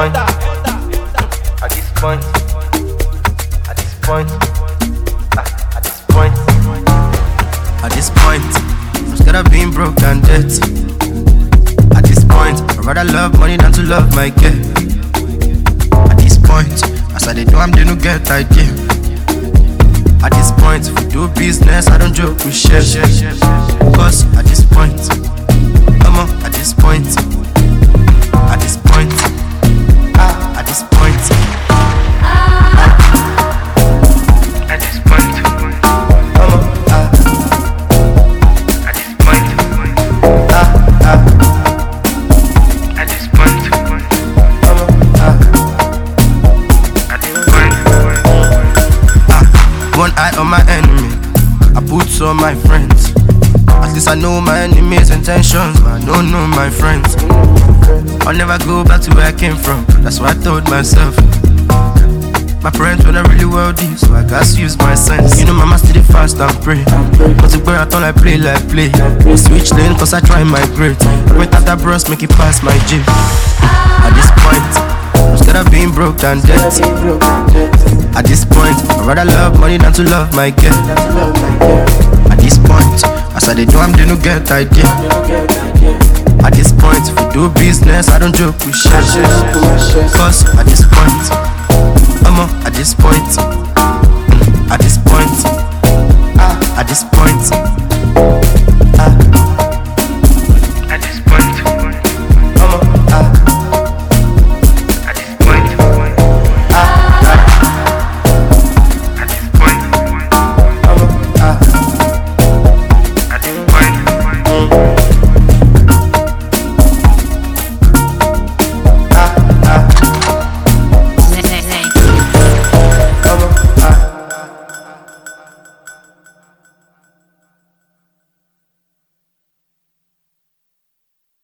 point, at this point, at this point, at this point, at this point, instead of being broke and dirty. At this point, I'd rather love money than to love my girl. At this point, as I do, I'm they no get idea. At this point, if we do business, I don't joke, we share. Cause at this point, come on, at this point, at this point, at this point, at this point, come on, at this point, at this point, come on, at this point. One eye on my enemy, I put on my friends. At least I know my enemy's intentions, but I don't know my friends. I'll never go back to where I came from, that's what I told myself. My parents were not really wealthy, so I gotta use my sense. You know mama still fast and pray, but the boy I thought I play like play. Switch lane cause I try my great. Went at that bros, make it pass my gym. At this point, instead of being broke and dirty. At this point, I'd rather love money than to love my girl. At this point, as I do, I'm they no get idea. At this point, if we do business, I don't joke, we share. Cause at this point, come on, at this point, at this point, at this point.